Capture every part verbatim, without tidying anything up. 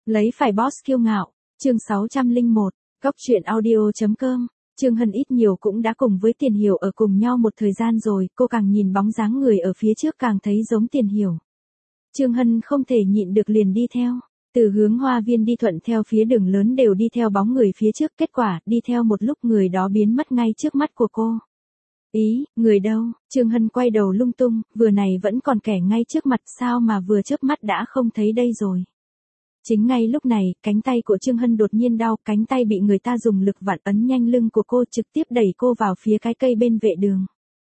Lấy phải boss kiêu ngạo, chương sáu trăm lẻ một, Góc truyện audio.com, Trương Hân ít nhiều cũng đã cùng với Tiền Hiểu ở cùng nhau một thời gian rồi, cô càng nhìn bóng dáng người ở phía trước càng thấy giống Tiền Hiểu. Trương Hân không thể nhịn được liền đi theo, từ hướng hoa viên đi thuận theo phía đường lớn đều đi theo bóng người phía trước, kết quả đi theo một lúc người đó biến mất ngay trước mắt của cô. Ý, người đâu? Trương Hân quay đầu lung tung, vừa này vẫn còn kẻ ngay trước mặt sao mà vừa chớp mắt đã không thấy đây rồi. Chính ngay lúc này, cánh tay của Trương Hân đột nhiên đau, cánh tay bị người ta dùng lực vặn ấn nhanh lưng của cô, trực tiếp đẩy cô vào phía cái cây bên vệ đường.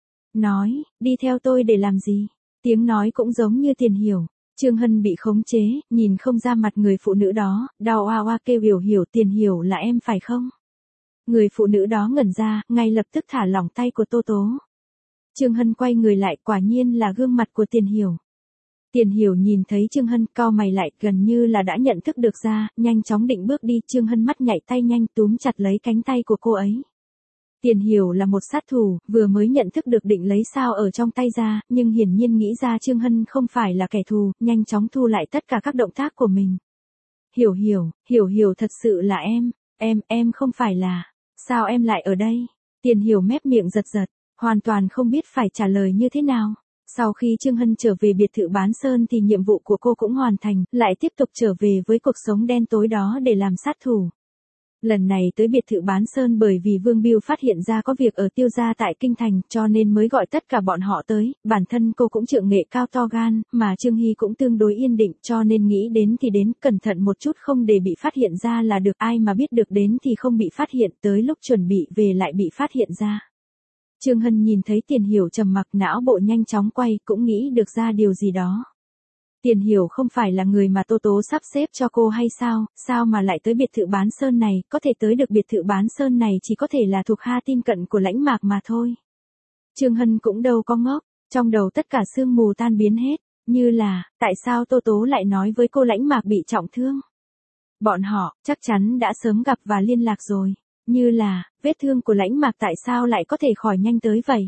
Nói, đi theo tôi để làm gì? Tiếng nói cũng giống như Tiền Hiểu. Trương Hân bị khống chế, nhìn không ra mặt người phụ nữ đó, đau oa oa kêu Hiểu Hiểu, Tiền Hiểu là em phải không? Người phụ nữ đó ngẩn ra, ngay lập tức thả lỏng tay của Tô Tố. Trương Hân quay người lại, quả nhiên là gương mặt của Tiền Hiểu. Tiền Hiểu nhìn thấy Trương Hân, cau mày lại, gần như là đã nhận thức được ra, nhanh chóng định bước đi, Trương Hân mắt nhạy tay nhanh túm chặt lấy cánh tay của cô ấy. Tiền Hiểu là một sát thủ, vừa mới nhận thức được định lấy sao ở trong tay ra, nhưng hiển nhiên nghĩ ra Trương Hân không phải là kẻ thù, nhanh chóng thu lại tất cả các động tác của mình. Hiểu Hiểu, Hiểu Hiểu thật sự là em, em, em không phải là, sao em lại ở đây? Tiền Hiểu mép miệng giật giật, hoàn toàn không biết phải trả lời như thế nào. Sau khi Trương Hân trở về biệt thự Bán Sơn thì nhiệm vụ của cô cũng hoàn thành, lại tiếp tục trở về với cuộc sống đen tối đó để làm sát thủ. Lần này tới biệt thự Bán Sơn bởi vì Vương Biêu phát hiện ra có việc ở Tiêu gia tại Kinh Thành, cho nên mới gọi tất cả bọn họ tới, bản thân cô cũng trượng nghệ cao to gan, mà Trương Hy cũng tương đối yên định, cho nên nghĩ đến thì đến, cẩn thận một chút không để bị phát hiện ra là được, ai mà biết được đến thì không bị phát hiện, tới lúc chuẩn bị về lại bị phát hiện ra. Trương Hân nhìn thấy Tiền Hiểu trầm mặc, não bộ nhanh chóng quay, cũng nghĩ được ra điều gì đó. Tiền Hiểu không phải là người mà Tô Tố sắp xếp cho cô hay sao, sao mà lại tới biệt thự Bán Sơn này, có thể tới được biệt thự Bán Sơn này chỉ có thể là thuộc hạ tin cận của Lãnh Mạc mà thôi. Trương Hân cũng đâu có ngốc, trong đầu tất cả sương mù tan biến hết, như là, tại sao Tô Tố lại nói với cô Lãnh Mạc bị trọng thương? Bọn họ, chắc chắn đã sớm gặp và liên lạc rồi, như là, vết thương của Lãnh Mạc tại sao lại có thể khỏi nhanh tới vậy?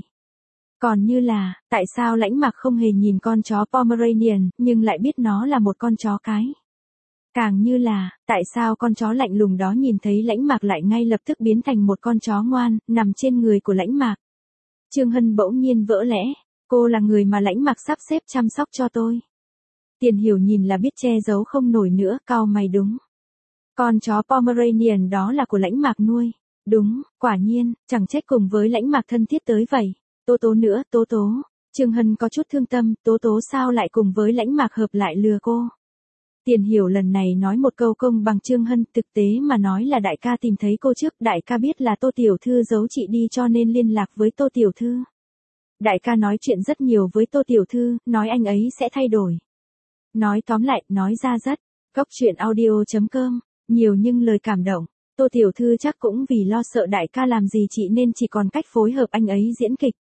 Còn như là, tại sao Lãnh Mạc không hề nhìn con chó Pomeranian, nhưng lại biết nó là một con chó cái? Càng như là, tại sao con chó lạnh lùng đó nhìn thấy Lãnh Mạc lại ngay lập tức biến thành một con chó ngoan, nằm trên người của Lãnh Mạc? Trương Hân bỗng nhiên vỡ lẽ, cô là người mà Lãnh Mạc sắp xếp chăm sóc cho tôi. Tiền Hiểu nhìn là biết che giấu không nổi nữa, cau mày đúng. Con chó Pomeranian đó là của Lãnh Mạc nuôi. Đúng, quả nhiên, chẳng trách cùng với Lãnh Mạc thân thiết tới vậy. Tố Tố nữa, Tố Tố. Trương Hân có chút thương tâm, Tố Tố sao lại cùng với Lãnh Mạc hợp lại lừa cô? Tiền Hiểu lần này nói một câu công bằng Trương Hân, thực tế mà nói là đại ca tìm thấy cô trước, đại ca biết là Tô Tiểu Thư giấu chị đi cho nên liên lạc với Tô Tiểu Thư. Đại ca nói chuyện rất nhiều với Tô Tiểu Thư, nói anh ấy sẽ thay đổi. Nói tóm lại, nói ra rất, Góc truyện audio.com, nhiều nhưng lời cảm động. Tô Tiểu Thư chắc cũng vì lo sợ đại ca làm gì chị nên chỉ còn cách phối hợp anh ấy diễn kịch.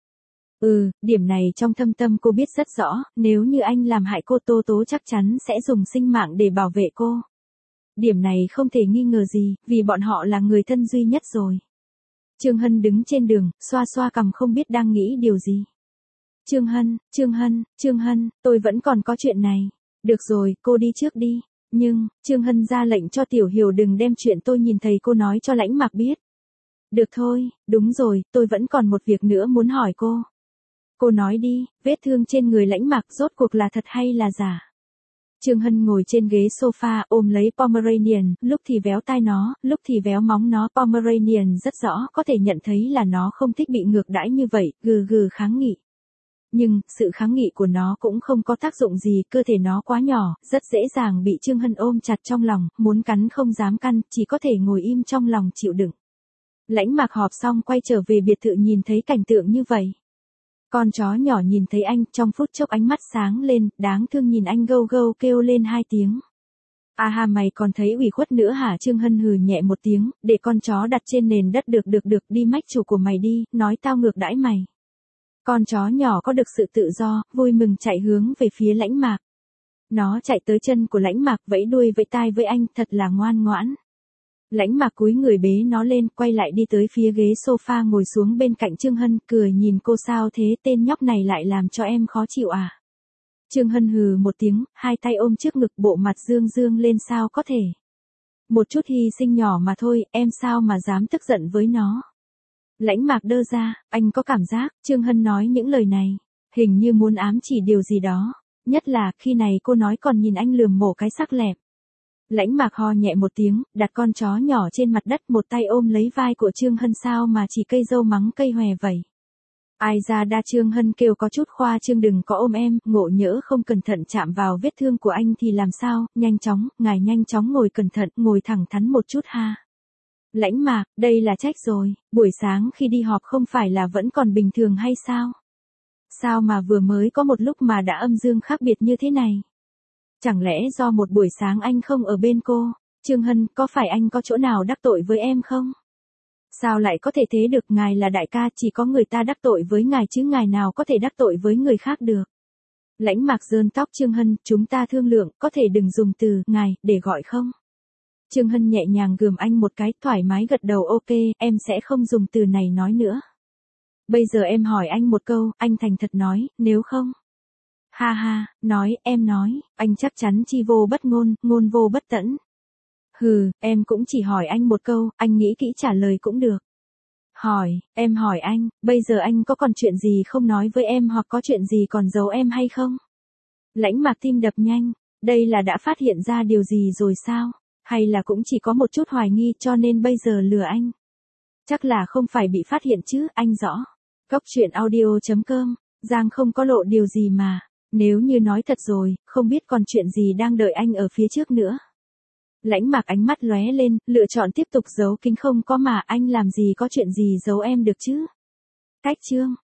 Ừ, điểm này trong thâm tâm cô biết rất rõ, nếu như anh làm hại cô Tô Tố chắc chắn sẽ dùng sinh mạng để bảo vệ cô. Điểm này không thể nghi ngờ gì, vì bọn họ là người thân duy nhất rồi. Trương Hân đứng trên đường, xoa xoa cằm không biết đang nghĩ điều gì. Trương Hân, Trương Hân, Trương Hân, tôi vẫn còn có chuyện này. Được rồi, cô đi trước đi. Nhưng, Trương Hân ra lệnh cho Tiểu Hiểu đừng đem chuyện tôi nhìn thấy cô nói cho Lãnh Mạc biết. Được thôi, đúng rồi, tôi vẫn còn một việc nữa muốn hỏi cô. Cô nói đi, vết thương trên người Lãnh Mạc rốt cuộc là thật hay là giả? Trương Hân ngồi trên ghế sofa ôm lấy Pomeranian, lúc thì véo tai nó, lúc thì véo móng nó. Pomeranian rất rõ có thể nhận thấy là nó không thích bị ngược đãi như vậy, gừ gừ kháng nghị. Nhưng, sự kháng nghị của nó cũng không có tác dụng gì, cơ thể nó quá nhỏ, rất dễ dàng bị Trương Hân ôm chặt trong lòng, muốn cắn không dám căn, chỉ có thể ngồi im trong lòng chịu đựng. Lãnh Mạc họp xong quay trở về biệt thự nhìn thấy cảnh tượng như vậy. Con chó nhỏ nhìn thấy anh, trong phút chốc ánh mắt sáng lên, đáng thương nhìn anh gâu gâu kêu lên hai tiếng. À hà mày còn thấy ủy khuất nữa hả? Trương Hân hừ nhẹ một tiếng, để con chó đặt trên nền đất được được được, đi mách chủ của mày đi, nói tao ngược đãi mày. Con chó nhỏ có được sự tự do, vui mừng chạy hướng về phía Lãnh Mạc. Nó chạy tới chân của Lãnh Mạc, vẫy đuôi vẫy tai với anh, thật là ngoan ngoãn. Lãnh Mạc cúi người bế nó lên, quay lại đi tới phía ghế sofa ngồi xuống bên cạnh Trương Hân, cười nhìn cô, sao thế, tên nhóc này lại làm cho em khó chịu à? Trương Hân hừ một tiếng, hai tay ôm trước ngực, bộ mặt dương dương lên, sao có thể. Một chút hy sinh nhỏ mà thôi, em sao mà dám tức giận với nó. Lãnh Mạc đơ ra, anh có cảm giác, Trương Hân nói những lời này, hình như muốn ám chỉ điều gì đó, nhất là khi này cô nói còn nhìn anh lườm mổ cái sắc lẹp. Lãnh Mạc ho nhẹ một tiếng, đặt con chó nhỏ trên mặt đất, một tay ôm lấy vai của Trương Hân, sao mà chỉ cây dâu mắng cây hòe vậy. Ai ra đa, Trương Hân kêu có chút khoa trương, đừng có ôm em, ngộ nhỡ không cẩn thận chạm vào vết thương của anh thì làm sao, nhanh chóng, ngài nhanh chóng ngồi cẩn thận, ngồi thẳng thắn một chút ha. Lãnh Mạc, đây là trách rồi, buổi sáng khi đi họp không phải là vẫn còn bình thường hay sao? Sao mà vừa mới có một lúc mà đã âm dương khác biệt như thế này? Chẳng lẽ do một buổi sáng anh không ở bên cô? Trương Hân, có phải anh có chỗ nào đắc tội với em không? Sao lại có thể thế được, ngài là đại ca, chỉ có người ta đắc tội với ngài chứ ngài nào có thể đắc tội với người khác được. Lãnh Mạc rơn tóc Trương Hân, chúng ta thương lượng, có thể đừng dùng từ ngài để gọi không? Trương Hân nhẹ nhàng gườm anh một cái, thoải mái gật đầu, ok, em sẽ không dùng từ này nói nữa. Bây giờ em hỏi anh một câu, anh thành thật nói, nếu không. Ha ha, nói, em nói, anh chắc chắn chi vô bất ngôn, ngôn vô bất tẫn. Hừ, em cũng chỉ hỏi anh một câu, anh nghĩ kỹ trả lời cũng được. Hỏi, em hỏi anh, bây giờ anh có còn chuyện gì không nói với em hoặc có chuyện gì còn giấu em hay không? Lãnh Mạc tim đập nhanh, đây là đã phát hiện ra điều gì rồi sao? Hay là cũng chỉ có một chút hoài nghi cho nên bây giờ lừa anh? Chắc là không phải bị phát hiện chứ, anh rõ. Cốc truyện audio chấm com, Giang không có lộ điều gì mà. Nếu như nói thật rồi, không biết còn chuyện gì đang đợi anh ở phía trước nữa. Lãnh Mạc ánh mắt lóe lên, lựa chọn tiếp tục giấu kín, không có mà, anh làm gì có chuyện gì giấu em được chứ. Cách chương